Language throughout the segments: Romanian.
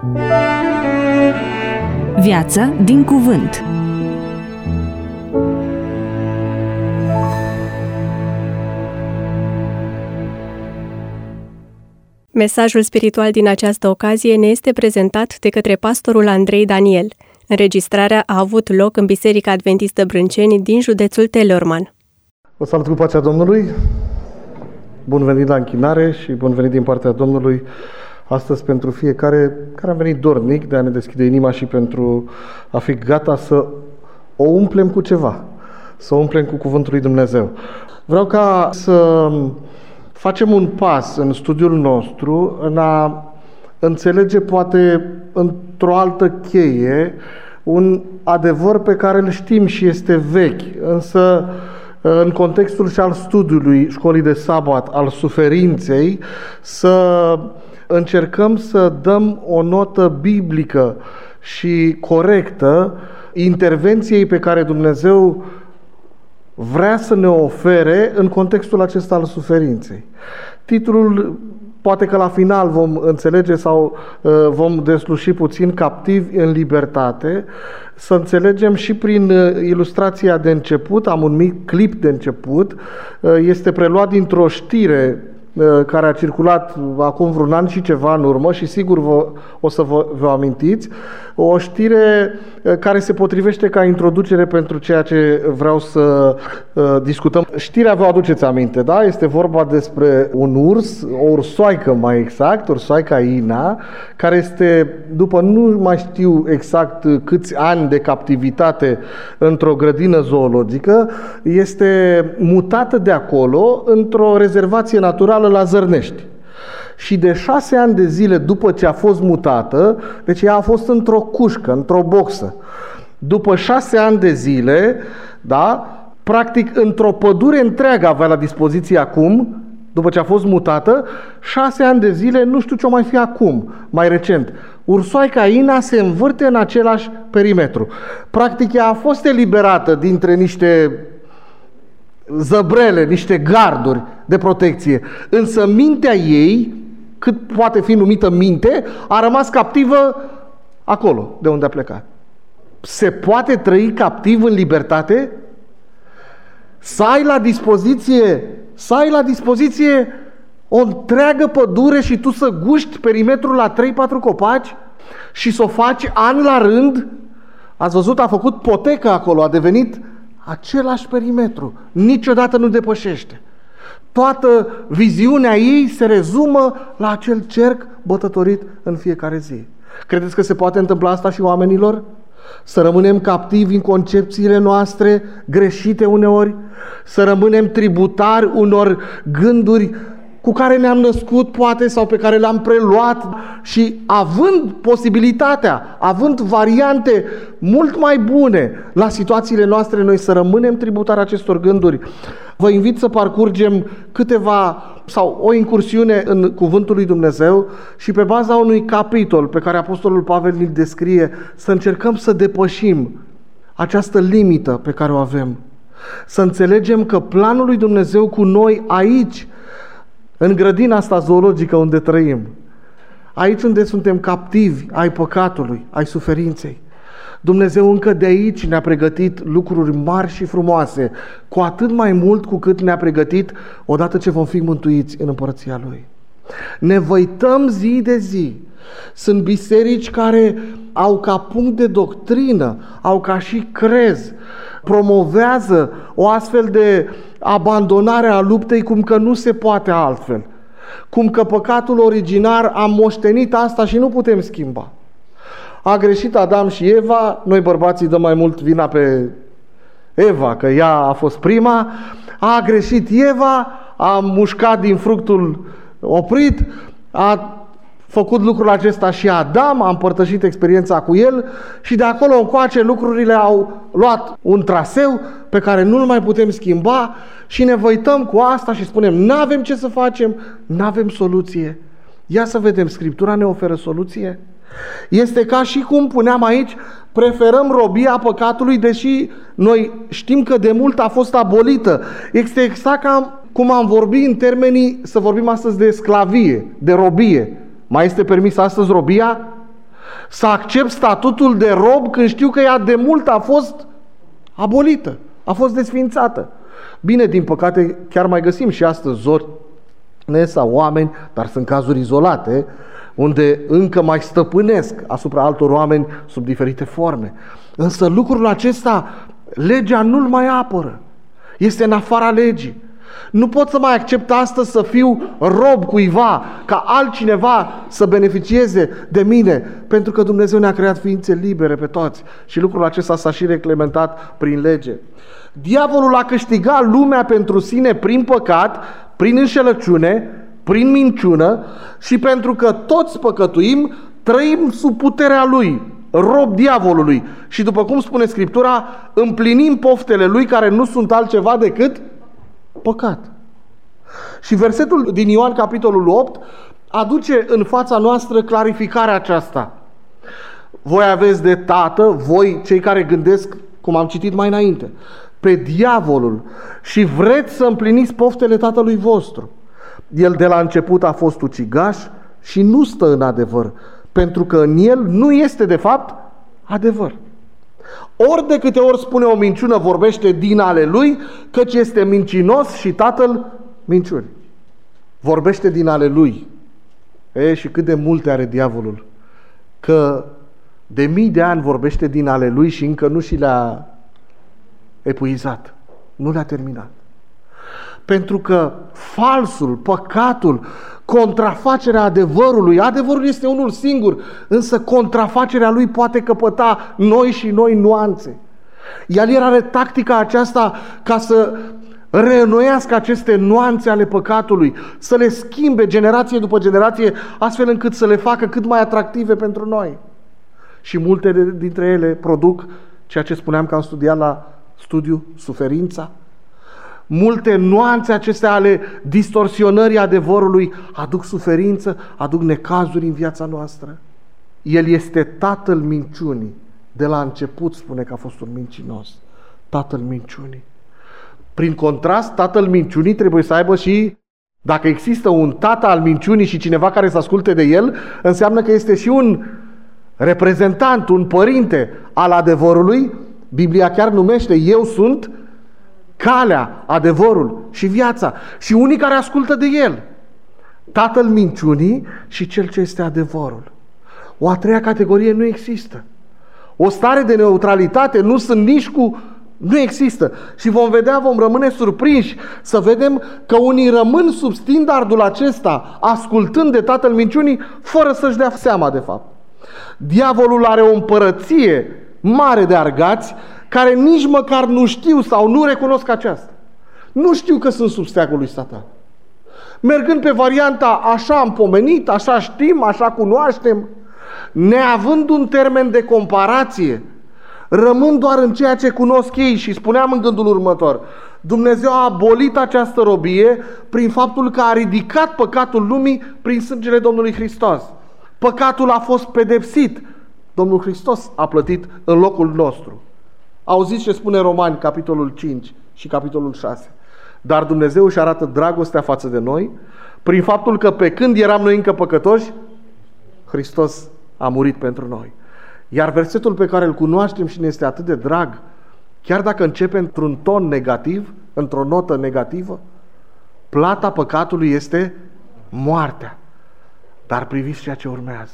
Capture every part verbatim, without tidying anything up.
Viață din cuvânt. Mesajul spiritual din această ocazie ne este prezentat de către pastorul Andrei Daniel. Înregistrarea a avut loc în Biserica Adventistă Brânceni din județul Teleorman. Vă salut cu pacea Domnului, bun venit la închinare și bun venit din partea Domnului astăzi pentru fiecare care a venit dornic de a ne deschide inima și pentru a fi gata să o umplem cu ceva, să o umplem cu Cuvântul lui Dumnezeu. Vreau ca să facem un pas în studiul nostru în a înțelege poate într-o altă cheie un adevăr pe care îl știm și este vechi, însă în contextul și al studiului școlii de sabat, al suferinței, să încercăm să dăm o notă biblică și corectă intervenției pe care Dumnezeu vrea să ne ofere în contextul acesta al suferinței. Titlul, poate că la final vom înțelege sau uh, vom desluși puțin, Captivi în libertate, să înțelegem și prin uh, ilustrația de început, am un mic clip de început, uh, este preluat dintr-o știre uh, care a circulat acum vreun an și ceva în urmă și sigur vă, o să vă, vă amintiți, o știre uh, care se potrivește ca introducere pentru ceea ce vreau să uh, discutăm. Știrea vă aduceți aminte, da? Este vorba despre un urs, o ursoaică mai exact, ursoaica Ina, care este, după nu mai știu exact câți ani de captivitate într-o grădină zoologică, este mutată de acolo într-o rezervație naturală la Zărnești. Și de șase ani de zile după ce a fost mutată, deci ea a fost într-o cușcă, într-o boxă. După șase ani de zile, da, practic într-o pădure întreagă avea la dispoziție acum, după ce a fost mutată, șase ani de zile, nu știu ce o mai fi acum, mai recent. Ursoaica Ina se învârte în același perimetru. Practic ea a fost eliberată dintre niște zăbrele, niște garduri de protecție, însă mintea ei, cât poate fi numită minte, a rămas captivă acolo, de unde a plecat. Se poate trăi captiv în libertate? Să ai la dispoziție, să ai la dispoziție o întreagă pădure și tu să guști perimetrul la trei patru copaci și să o faci an la rând? Ați văzut, a făcut potecă acolo, a devenit același perimetru, niciodată nu depășește. Toată viziunea ei se rezumă la acel cerc bătătorit în fiecare zi. Credeți că se poate întâmpla asta și oamenilor? Să rămânem captivi în concepțiile noastre, greșite uneori? Să rămânem tributari unor gânduri cu care ne-am născut, poate, sau pe care le-am preluat și având posibilitatea, având variante mult mai bune la situațiile noastre, noi să rămânem tributari acestor gânduri. Vă invit să parcurgem câteva sau o incursiune în Cuvântul lui Dumnezeu și pe baza unui capitol pe care Apostolul Pavel îl descrie, să încercăm să depășim această limită pe care o avem. Să înțelegem că planul lui Dumnezeu cu noi aici, în grădina asta zoologică unde trăim, aici unde suntem captivi ai păcatului, ai suferinței, Dumnezeu încă de aici ne-a pregătit lucruri mari și frumoase, cu atât mai mult cu cât ne-a pregătit odată ce vom fi mântuiți în împărăția Lui. Ne văităm zi de zi. Sunt biserici care au ca punct de doctrină, au ca și crez, promovează o astfel de abandonare a luptei cum că nu se poate altfel. Cum că păcatul originar a moștenit asta și nu putem schimba. A greșit Adam și Eva, noi bărbații dăm mai mult vina pe Eva, că ea a fost prima. A greșit Eva, a mușcat din fructul oprit, a făcut lucrul acesta și Adam, a împărtășit experiența cu el și de acolo încoace lucrurile au luat un traseu pe care nu-l mai putem schimba și ne văităm cu asta și spunem n-avem ce să facem, n-avem soluție. Ia să vedem, Scriptura ne oferă soluție? Este ca și cum puneam aici, preferăm robia păcatului, deși noi știm că de mult a fost abolită. Este exact ca cum am vorbit în termenii, să vorbim astăzi de sclavie, de robie. Mai este permis astăzi robia? Să accept statutul de rob când știu că ea de mult a fost abolită, a fost desființată. Bine, din păcate, chiar mai găsim și astăzi zori sau oameni, dar sunt cazuri izolate, unde încă mai stăpânesc asupra altor oameni sub diferite forme. Însă lucrul acesta, legea nu-l mai apără. Este în afara legii. Nu pot să mai accept astăzi să fiu rob cuiva, ca altcineva să beneficieze de mine, pentru că Dumnezeu ne-a creat ființe libere pe toți. Și lucrul acesta s-a și reglementat prin lege. Diavolul a câștigat lumea pentru sine prin păcat, prin înșelăciune, prin minciună și pentru că toți păcătuim, trăim sub puterea lui, rob diavolului. Și după cum spune Scriptura, împlinim poftele lui care nu sunt altceva decât păcat. Și versetul din Ioan, capitolul opt, aduce în fața noastră clarificarea aceasta. Voi aveți de tată, voi cei care gândesc, cum am citit mai înainte, pe diavolul și vreți să împliniți poftele tatălui vostru. El de la început a fost ucigaș și nu stă în adevăr, pentru că în el nu este de fapt adevăr. Ori de câte ori spune o minciună, vorbește din ale lui, căci este mincinos și tatăl minciuni. Vorbește din ale lui. E, și cât de multe are diavolul, că de mii de ani vorbește din ale lui și încă nu și le-a epuizat. Nu le-a terminat. Pentru că falsul, păcatul, contrafacerea adevărului, adevărul este unul singur, însă contrafacerea lui poate căpăta noi și noi nuanțe. El are tactica aceasta ca să reînnoiască aceste nuanțe ale păcatului, să le schimbe generație după generație, astfel încât să le facă cât mai atractive pentru noi. Și multe dintre ele produc ceea ce spuneam că am studiat la studiu, suferința. Multe nuanțe acestea ale distorsionării adevărului aduc suferință, aduc necazuri în viața noastră. El este tatăl minciunii. De la început spune că a fost un mincinos. Tatăl minciunii. Prin contrast, tatăl minciunii trebuie să aibă și, dacă există un tată al minciunii și cineva care să asculte de el, înseamnă că este și un reprezentant, un părinte al adevărului. Biblia chiar numește: eu sunt calea, adevărul și viața. Și unii care ascultă de el. Tatăl minciunii și cel ce este adevărul. O a treia categorie nu există. O stare de neutralitate nu sunt nici cu... Nu există. Și vom vedea, vom rămâne surprinși să vedem că unii rămân sub standardul acesta, ascultând de tatăl minciunii, fără să-și dea seama de fapt. Diavolul are o împărăție mare de argați care nici măcar nu știu sau nu recunosc aceasta. Nu știu că sunt sub steagul lui Satan. Mergând pe varianta așa am pomenit, așa știm, așa cunoaștem, neavând un termen de comparație, rămân doar în ceea ce cunosc ei. Și spuneam în gândul următor: Dumnezeu a abolit această robie prin faptul că a ridicat păcatul lumii prin sângele Domnului Hristos. Păcatul a fost pedepsit. Domnul Hristos a plătit în locul nostru. Auziți ce spune Romani, capitolul cinci și capitolul șase. Dar Dumnezeu își arată dragostea față de noi prin faptul că pe când eram noi încă păcătoși, Hristos a murit pentru noi. Iar versetul pe care îl cunoaștem și ne este atât de drag, chiar dacă începe într-un ton negativ, într-o notă negativă, plata păcatului este moartea. Dar priviți ceea ce urmează.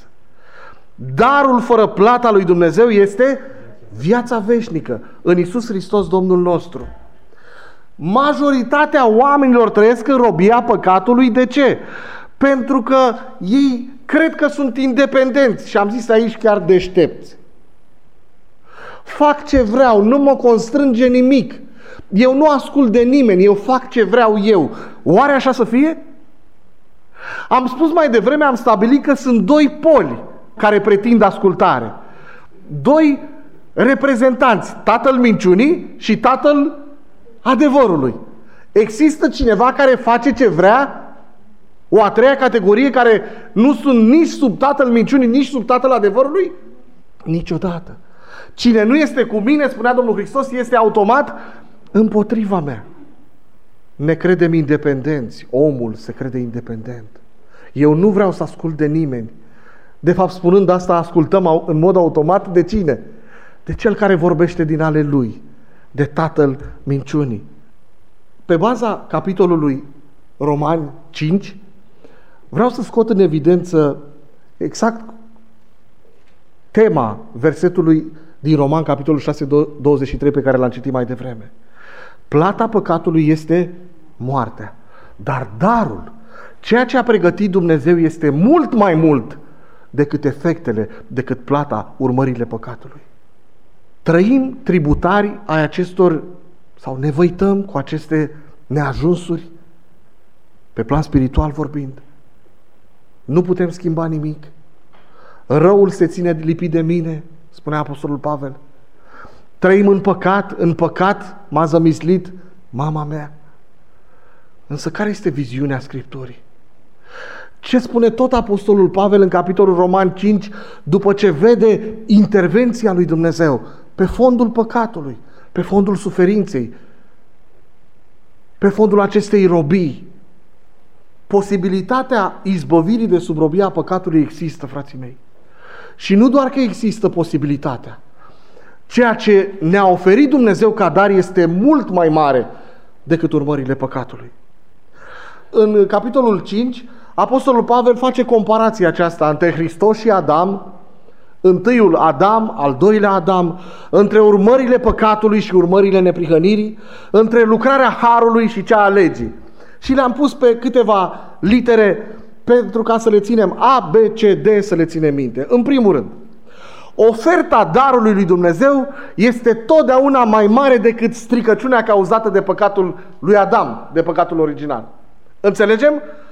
Darul fără plata lui Dumnezeu este viața veșnică în Iisus Hristos Domnul nostru. Majoritatea oamenilor trăiesc în robia păcatului. De ce? Pentru că ei cred că sunt independenți și am zis aici chiar deștepți. Fac ce vreau, nu mă constrânge nimic. Eu nu ascult de nimeni, eu fac ce vreau eu. Oare așa să fie? Am spus mai devreme, am stabilit că sunt doi poli care pretind ascultare. Doi reprezentanți, tatăl minciunii și tatăl adevărului. Există cineva care face ce vrea? O a treia categorie care nu sunt nici sub tatăl minciunii, nici sub tatăl adevărului? Niciodată. Cine nu este cu mine, spunea Domnul Hristos, este automat împotriva mea. Ne credem independenți. Omul se crede independent. Eu nu vreau să ascult de nimeni. De fapt, spunând asta, ascultăm în mod automat de cine? De cel care vorbește din ale lui, de tatăl minciunii. Pe baza capitolului Romani cinci, vreau să scot în evidență exact tema versetului din Roman, capitolul șase, douăzeci și trei, pe care l-am citit mai devreme. Plata păcatului este moartea, dar darul, ceea ce a pregătit Dumnezeu, este mult mai mult decât efectele, decât plata, urmările păcatului. Trăim tributari ai acestor, sau ne văităm cu aceste neajunsuri, pe plan spiritual vorbind. Nu putem schimba nimic. Răul se ține lipit de mine, spunea Apostolul Pavel. Trăim în păcat, în păcat m-a zămislit mama mea. Însă care este viziunea Scripturii? Ce spune tot Apostolul Pavel în capitolul Roman cinci, după ce vede intervenția lui Dumnezeu pe fondul păcatului, pe fondul suferinței, pe fondul acestei robii? Posibilitatea izbăvirii de sub robia păcatului există, frații mei. Și nu doar că există posibilitatea. Ceea ce ne-a oferit Dumnezeu ca dar este mult mai mare decât urmările păcatului. În capitolul cinci, Apostolul Pavel face comparația aceasta între Hristos și Adam, întâiul Adam, al doilea Adam, între urmările păcatului și urmările neprihănirii, între lucrarea harului și cea a legii. Și le-am pus pe câteva litere pentru ca să le ținem A, B, C, D, să le ținem minte. În primul rând, oferta darului lui Dumnezeu este totdeauna mai mare decât stricăciunea cauzată de păcatul lui Adam, de păcatul original. Înțelegem?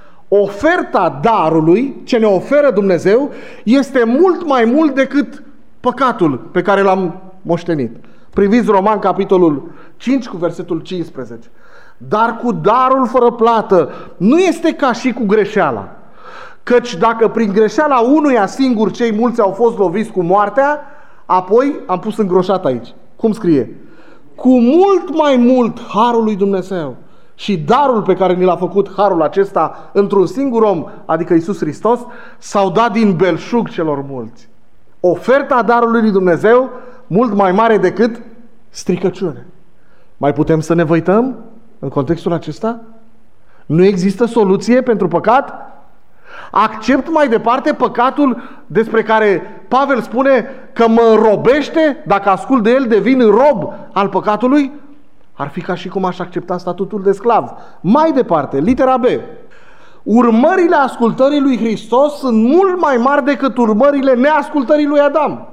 Oferta darului, ce ne oferă Dumnezeu, este mult mai mult decât păcatul pe care l-am moștenit. Priviți Roman, capitolul cinci, cu versetul cincisprezece. Dar cu darul fără plată nu este ca și cu greșeala. Căci dacă prin greșeala unuia singur cei mulți au fost loviți cu moartea, apoi am pus îngroșat aici. Cum scrie? Cu mult mai mult harul lui Dumnezeu și darul pe care ni l-a făcut harul acesta într-un singur om, adică Iisus Hristos, s-au dat din belșug celor mulți. Oferta darului lui Dumnezeu mult mai mare decât stricăciune. Mai putem să ne văităm în contextul acesta? Nu există soluție pentru păcat? Accept mai departe păcatul despre care Pavel spune că mă înrobește, dacă ascult de el devin rob al păcatului? Ar fi ca și cum aș accepta statutul de sclav. Mai departe, litera B. Urmările ascultării lui Hristos sunt mult mai mari decât urmările neascultării lui Adam.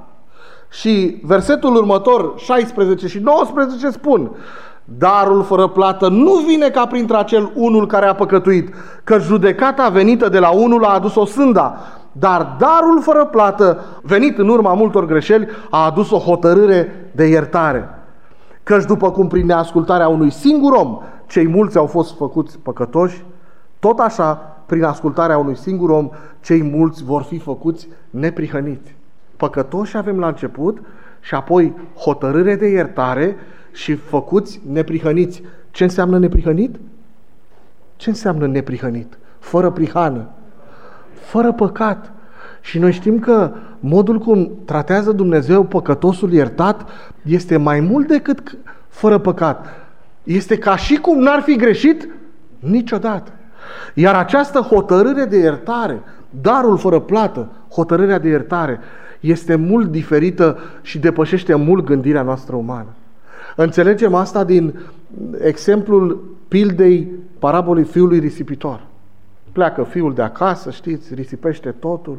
Și versetul următor, șaisprezece și nouăsprezece, spun: darul fără plată nu vine ca printre acel unul care a păcătuit, că judecata venită de la unul a adus o sânda, dar darul fără plată, venit în urma multor greșeli, a adus o hotărâre de iertare. Căci după cum prin neascultarea unui singur om cei mulți au fost făcuți păcătoși, tot așa, prin ascultarea unui singur om, cei mulți vor fi făcuți neprihăniți. Păcătoși avem la început și apoi hotărâre de iertare și făcuți neprihăniți. Ce înseamnă neprihănit? Ce înseamnă neprihănit? Fără prihană, fără păcat. Și noi știm că modul cum tratează Dumnezeu păcătosul iertat este mai mult decât fără păcat. Este ca și cum n-ar fi greșit niciodată. Iar această hotărâre de iertare, darul fără plată, hotărârea de iertare, este mult diferită și depășește mult gândirea noastră umană. Înțelegem asta din exemplul pildei parabolei fiului risipitor. Pleacă fiul de acasă, știți, risipește totul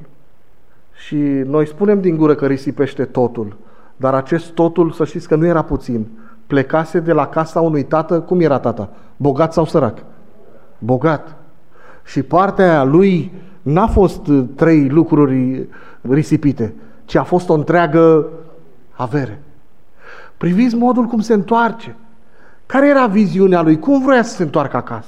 și noi spunem din gură că risipește totul, dar acest totul, să știți că nu era puțin. Plecase de la casa unui tată. Cum era tata? Bogat sau sărac? Bogat. Și partea lui n-a fost trei lucruri risipite, ci a fost o întreagă avere. Priviți modul cum se întoarce. Care era viziunea lui? Cum vrea să se întoarcă acasă?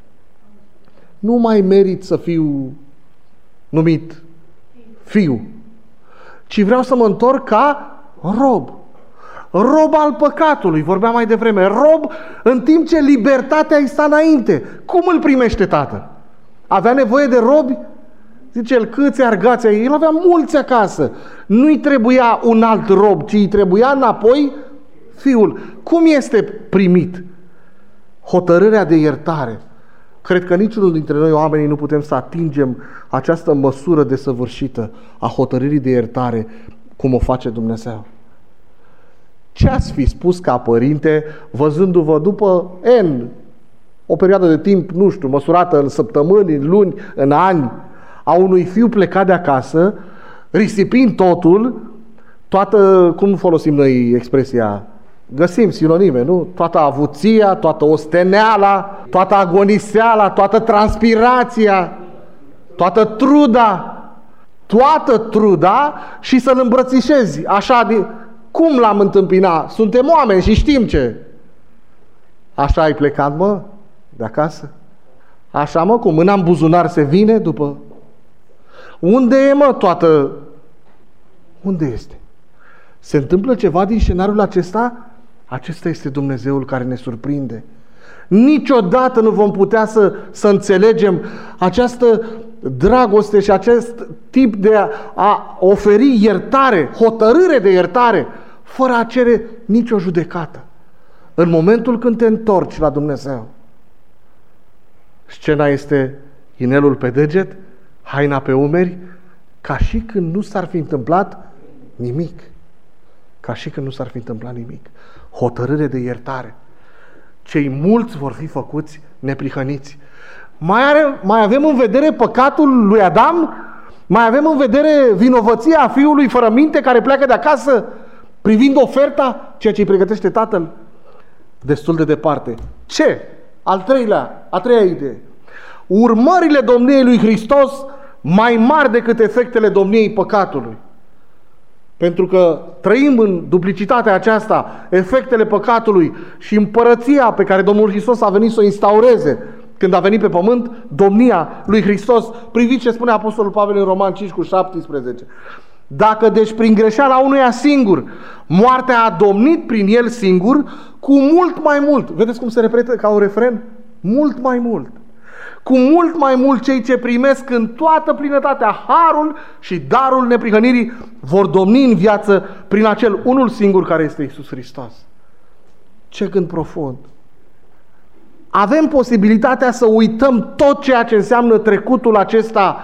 Nu mai merit să fiu numit fiu, ci vreau să mă întorc ca rob. Rob al păcatului, vorbeam mai devreme. Rob în timp ce libertatea îi sta înainte. Cum îl primește tatăl? Avea nevoie de robi? Zice el, câți argați ai? El avea mulți acasă. Nu-i trebuia un alt rob, ci îi trebuia înapoi fiul. Cum este primit hotărârea de iertare? Cred că niciunul dintre noi, oamenii, nu putem să atingem această măsură desăvârșită a hotărârii de iertare cum o face Dumnezeu. Ce ați fi spus ca părinte, văzându-vă după N, o perioadă de timp, nu știu, măsurată în săptămâni, în luni, în ani, a unui fiu plecat de acasă, risipind totul, toată, cum folosim noi expresia, găsim sinonime, nu? Toată avuția, toată osteneala, toată agoniseala, toată transpirația, toată truda, toată truda și să-l îmbrățișezi. Așa, de, cum l-am întâmpinat? Suntem oameni și știm ce. Așa ai plecat, mă, de acasă? Așa, mă, cu mâna în buzunar se vine după... Unde e, mă, toată... Unde este? Se întâmplă ceva din scenariul acesta? Acesta este Dumnezeul care ne surprinde. Niciodată nu vom putea să, să înțelegem această dragoste și acest tip de a, a oferi iertare, hotărâre de iertare, fără a cere nicio judecată. În momentul când te întorci la Dumnezeu, scena este inelul pe deget, haina pe umeri, ca și când nu s-ar fi întâmplat nimic. Ca și când nu s-ar fi întâmplat nimic. Hotărâre de iertare. Cei mulți vor fi făcuți neprihăniți. Mai, are, mai avem în vedere păcatul lui Adam? Mai avem în vedere vinovăția fiului fără minte care pleacă de acasă privind oferta, ceea ce îi pregătește tatăl? Destul de departe. Ce? Al treilea, a treia idee. Urmările domniei lui Hristos mai mari decât efectele domniei păcatului. Pentru că trăim în duplicitatea aceasta, efectele păcatului și împărăția pe care Domnul Hristos a venit să o instaureze când a venit pe pământ, domnia lui Hristos. Priviți ce spune Apostolul Pavel în Roman cinci cu șaptesprezece. Dacă deci prin greșeala unuia singur moartea a domnit prin el singur, cu mult mai mult, vedeți cum se repetă ca un refren? Mult mai mult. Cu mult mai mult cei ce primesc în toată plinătatea harul și darul neprihănirii vor domni în viață prin acel unul singur care este Iisus Hristos. Ce gând profund! Avem posibilitatea să uităm tot ceea ce înseamnă trecutul acesta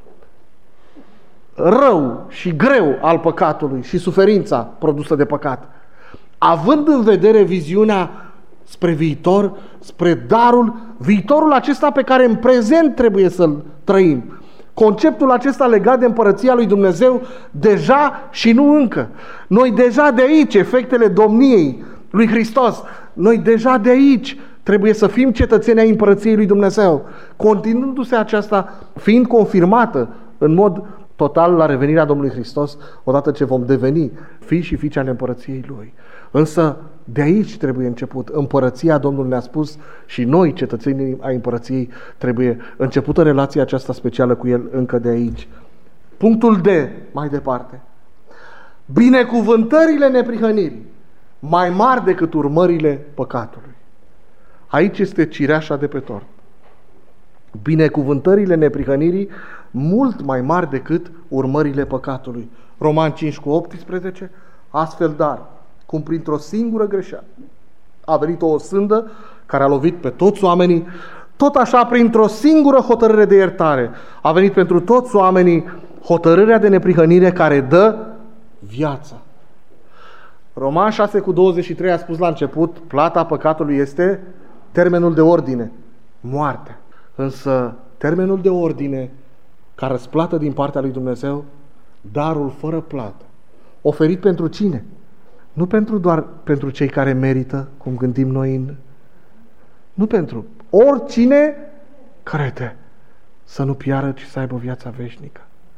rău și greu al păcatului și suferința produsă de păcat, având în vedere viziunea spre viitor, spre darul, viitorul acesta pe care în prezent trebuie să-l trăim. Conceptul acesta legat de împărăția lui Dumnezeu deja și nu încă. Noi deja de aici, efectele domniei lui Hristos, noi deja de aici trebuie să fim cetățeni ai împărăției lui Dumnezeu, continuându-se aceasta, fiind confirmată în mod total la revenirea Domnului Hristos, odată ce vom deveni fii și fiice ale împărăției Lui. Însă de aici trebuie început. Împărăția, Domnul ne-a spus, și noi, cetățenii ai împărăției, trebuie începută relația aceasta specială cu El încă de aici. Punctul D, mai departe. Binecuvântările neprihănirii, mai mari decât urmările păcatului. Aici este cireașa de pe tort. Binecuvântările neprihănirii mult mai mari decât urmările păcatului. Roman cinci cu optsprezece, astfel dar, cum printr-o singură greșeală a venit o sândă care a lovit pe toți oamenii, tot așa printr-o singură hotărâre de iertare a venit pentru toți oamenii hotărârea de neprihănire care dă viața. Roman șase cu douăzeci și trei a spus la început, plata păcatului este termenul de ordine, moartea. Însă termenul de ordine ca răsplată din partea lui Dumnezeu, darul fără plată, oferit pentru cine? Nu pentru doar pentru cei care merită, cum gândim noi în... Nu pentru oricine crede să nu piară, ci să aibă viața veșnică.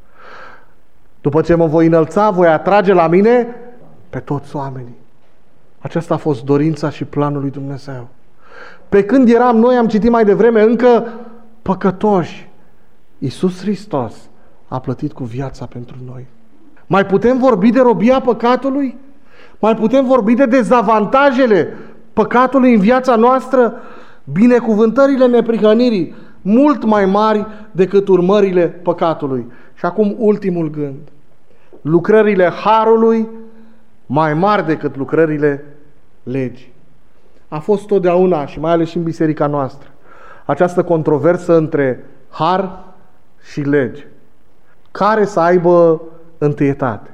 După ce mă voi înălța, voi atrage la mine pe toți oamenii. Aceasta a fost dorința și planul lui Dumnezeu. Pe când eram noi, am citit mai devreme, încă păcătoși, Iisus Hristos a plătit cu viața pentru noi. Mai putem vorbi de robia păcatului? Mai putem vorbi de dezavantajele păcatului în viața noastră? Binecuvântările neprihănirii mult mai mari decât urmările păcatului. Și acum ultimul gând. Lucrările harului mai mari decât lucrările legii. A fost totdeauna, și mai ales și în biserica noastră, această controversă între har și lege. Care să aibă întâietate?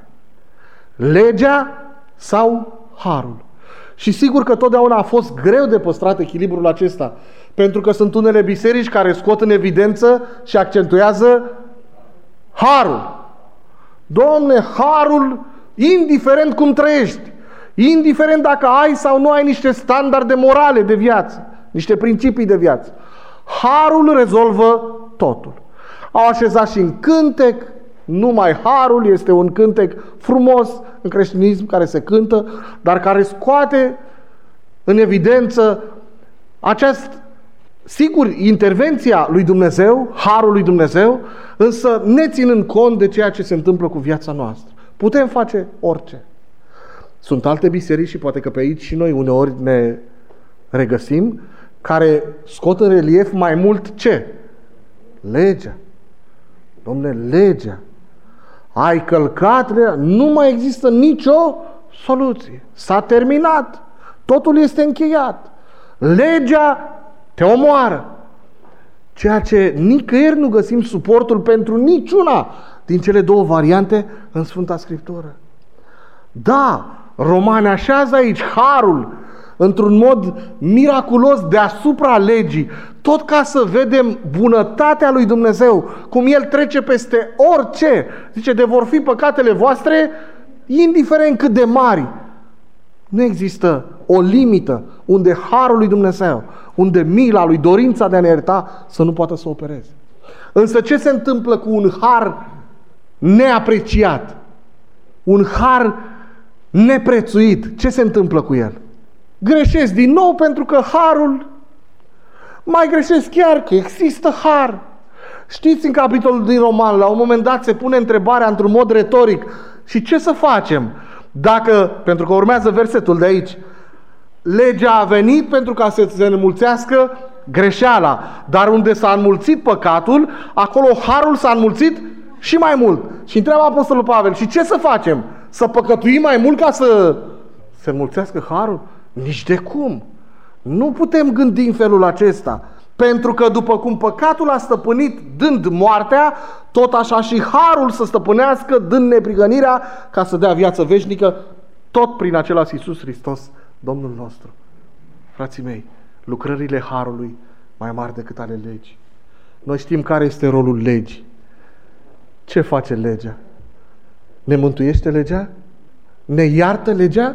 Legea sau harul? Și sigur că totdeauna a fost greu de păstrat echilibrul acesta, pentru că sunt unele biserici care scot în evidență și accentuează harul. Domne, harul, indiferent cum trăiești, indiferent dacă ai sau nu ai niște standarde morale de viață, niște principii de viață, harul rezolvă totul. Au așezat și în cântec, numai harul este un cântec frumos în creștinism care se cântă, dar care scoate în evidență această, sigur, intervenția lui Dumnezeu, harul lui Dumnezeu, însă ne ținând cont de ceea ce se întâmplă cu viața noastră. Putem face orice. Sunt alte biserici și poate că pe aici și noi uneori ne regăsim, care scot în relief mai mult ce? Legea. Dom'le, legea. Ai călcat legea, nu mai există nicio soluție. S-a terminat. Totul este încheiat. Legea te omoară. Ceea ce nicăieri nu găsim suportul pentru niciuna din cele două variante în Sfânta Scriptură. Da, Romani așează aici harul într-un mod miraculos deasupra legii, tot ca să vedem bunătatea lui Dumnezeu, cum El trece peste orice. Zice, de vor fi păcatele voastre, indiferent cât de mari. Nu există o limită unde harul lui Dumnezeu, unde mila lui, dorința de a ne ierta, să nu poată să opereze. Însă ce se întâmplă cu un har neapreciat? Un har neprețuit. Ce se întâmplă cu el? Greșesc din nou pentru că harul, mai greșesc chiar că există har. Știți, în capitolul din Roman, la un moment dat se pune întrebarea într-un mod retoric: și ce să facem dacă, pentru că urmează versetul de aici, legea a venit pentru ca să se înmulțească greșeala, dar unde s-a înmulțit păcatul, acolo harul s-a înmulțit și mai mult. Și întreabă Apostolul Pavel: și ce să facem? Să păcătuim mai mult ca să se înmulțească harul? Nici de cum. Nu putem gândi în felul acesta. Pentru că după cum păcatul a stăpânit dând moartea, tot așa și harul să stăpânească dând neprihănirea ca să dea viață veșnică, tot prin același Iisus Hristos, Domnul nostru. Frații mei, lucrările harului mai mari decât ale legii. Noi știm care este rolul legii. Ce face legea? Ne mântuiește legea? Ne iartă legea?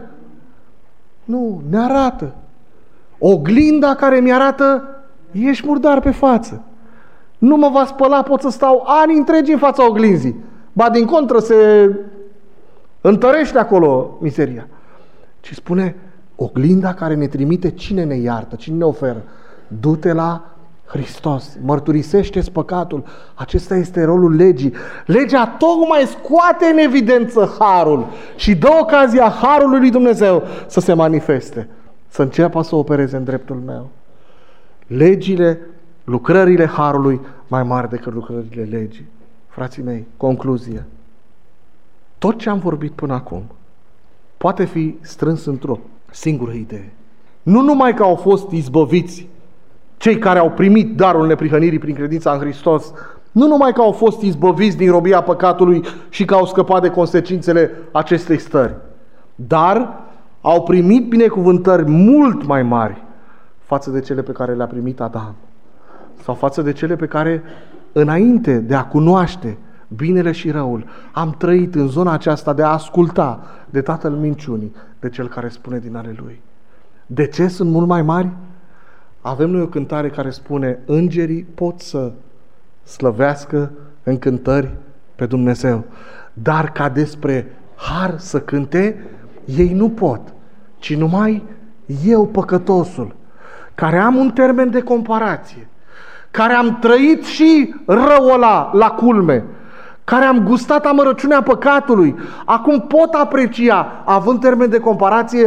Nu, ne arată. Oglinda care mi-arată: ești murdar pe față. Nu mă va spăla, pot să stau ani întregi în fața oglinzii. Ba din contră, se întărește acolo miseria. Ci spune: oglinda care ne trimite, cine ne iartă, cine ne oferă? Du-te la Hristos, mărturisește-ți păcatul. Acesta este rolul legii. Legea tocmai scoate în evidență harul și dă ocazia harului lui Dumnezeu să se manifeste, să înceapă să opereze în dreptul meu. Legile, lucrările harului mai mari decât lucrările legii. Frații mei, concluzie. Tot ce am vorbit până acum poate fi strâns într-o singură idee. Nu numai că au fost izbăviți cei care au primit darul neprihănirii prin credința în Hristos, nu numai că au fost izbăviți din robia păcatului și că au scăpat de consecințele acestei stări, dar au primit binecuvântări mult mai mari față de cele pe care le-a primit Adam, sau față de cele pe care, înainte de a cunoaște binele și răul, am trăit în zona aceasta de a asculta de tatăl minciunii, de cel care spune din ale lui. De ce sunt mult mai mari? Avem noi o cântare care spune: îngerii pot să slăvească în cântări pe Dumnezeu, dar ca despre har să cânte, ei nu pot, ci numai eu, păcătosul, care am un termen de comparație, care am trăit și răul ăla la culme, care am gustat amărăciunea păcatului, acum pot aprecia, având termen de comparație,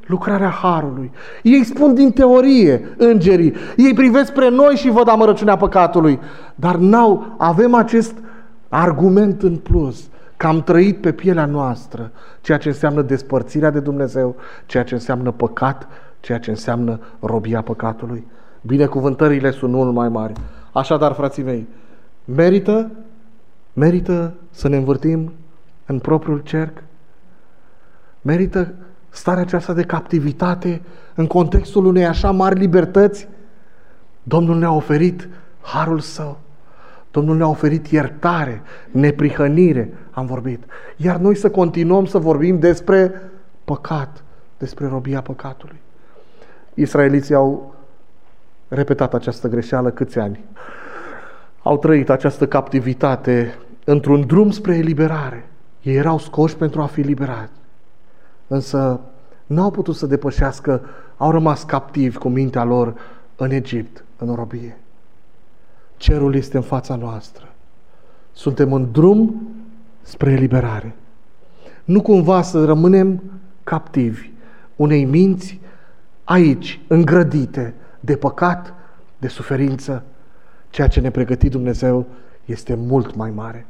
lucrarea Harului. Ei spun din teorie, îngerii, ei privesc spre noi și văd amărăciunea păcatului, dar n-au, avem acest argument în plus, că am trăit pe pielea noastră ceea ce înseamnă despărțirea de Dumnezeu, ceea ce înseamnă păcat, ceea ce înseamnă robia păcatului. Binecuvântările sunt mult mai mari. Așadar, frații mei, merită, merită să ne învârtim în propriul cerc? Merită starea aceasta de captivitate în contextul unei așa mari libertăți? Domnul ne-a oferit harul Său. Domnul ne-a oferit iertare, neprihănire, am vorbit. Iar noi să continuăm să vorbim despre păcat, despre robia păcatului. Israeliții au repetat această greșeală câți ani? Au trăit această captivitate într-un drum spre eliberare. Ei erau scoși pentru a fi liberați. Însă n-au putut să depășească, au rămas captivi cu mintea lor în Egipt, în robie. Cerul este în fața noastră. Suntem în drum spre eliberare. Nu cumva să rămânem captivi unei minți aici, îngrădite de păcat, de suferință. Ceea ce ne pregăti Dumnezeu este mult mai mare.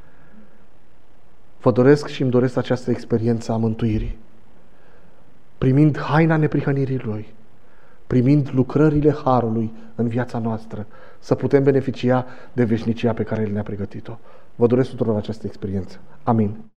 Vă doresc și îmi doresc această experiență a mântuirii. Primind haina neprihănirii Lui, primind lucrările harului în viața noastră, să putem beneficia de veșnicia pe care El ne-a pregătit-o. Vă doresc tuturor această experiență. Amin.